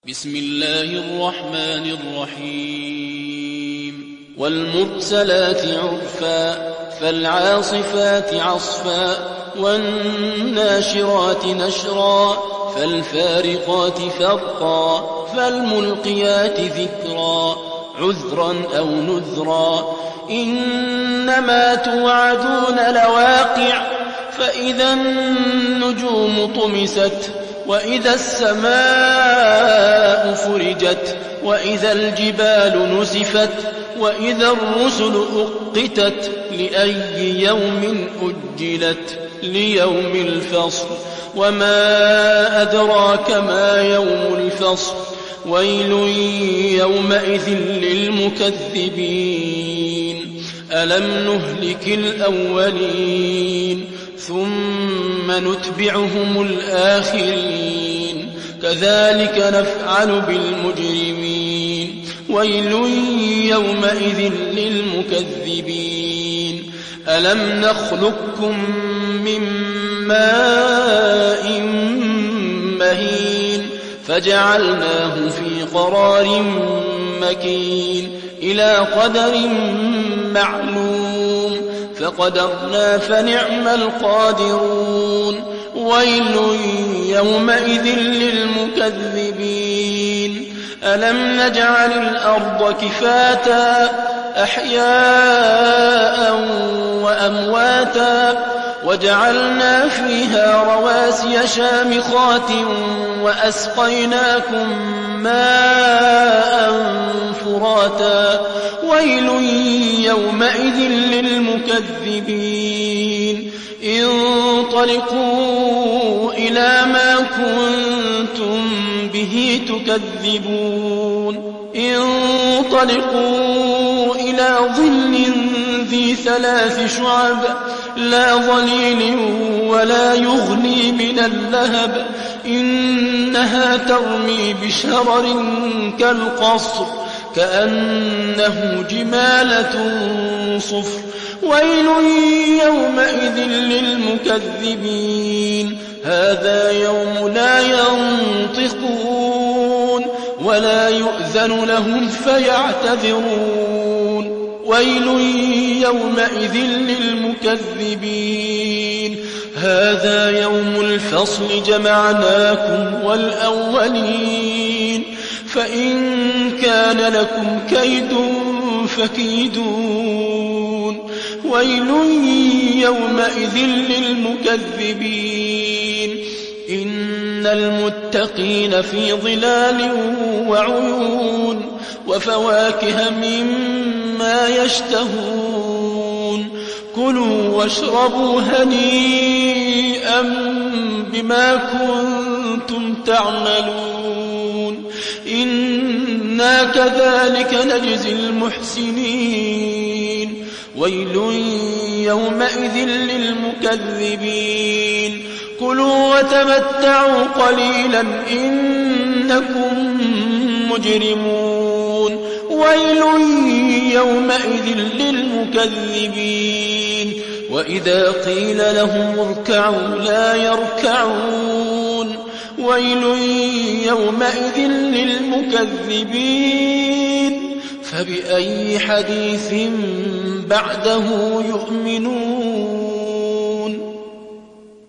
بسم الله الرحمن الرحيم والمرسلات عرفا فالعاصفات عصفا والناشرات نشرا فالفارقات فرقا فالملقيات ذكرا عذرا أو نذرا إنما توعدون لواقع فإذا النجوم طمست وإذا السماء فرجت وإذا الجبال نسفت وإذا الرسل أقتت لأي يوم أجلت ليوم الفصل وما أدراك ما يوم الفصل ويل يومئذ للمكذبين ألم نهلك الأولين ثم نتبعهم الآخرين كذلك نفعل بالمجرمين ويل يومئذ للمكذبين ألم نخلقكم من ماء مهين فجعلناه في قرار مكين إلى قدر معلوم فقدرنا فنعم القادرون ويل يومئذ للمكذبين ألم نجعل الأرض كفاتا أحياء وأمواتا وجعلنا فيها رواسي شامخات وأسقيناكم ماء فراتا ويل يومئذ للمكذبين انطلقوا إلى ما كنتم به تكذبون انطلقوا إلى ظل ذي 3 شعب لا ظليل ولا يغني من اللهب إنها ترمي بشرر كالقصر كأنه جمالة صفر ويل يومئذ للمكذبين هذا يوم لا ينطقون ولا يؤذن لهم فيعتذرون ويل يومئذ للمكذبين هذا يوم الفصل جمعناكم والأولين فإن كان لكم كيد فكيدون ويل يومئذ للمكذبين إن المتقين في ظلال وعيون وفواكه مما يشتهون كلوا واشربوا هنيئا بما كنتم تعملون إنا كذلك نجزي المحسنين ويل يومئذ للمكذبين كلوا وتمتعوا قليلا إنكم مجرمون ويل يومئذ للمكذبين وإذا قيل لهم اركعوا لا يركعون ويل يومئذ للمكذبين فبأي حديث بعده يؤمنون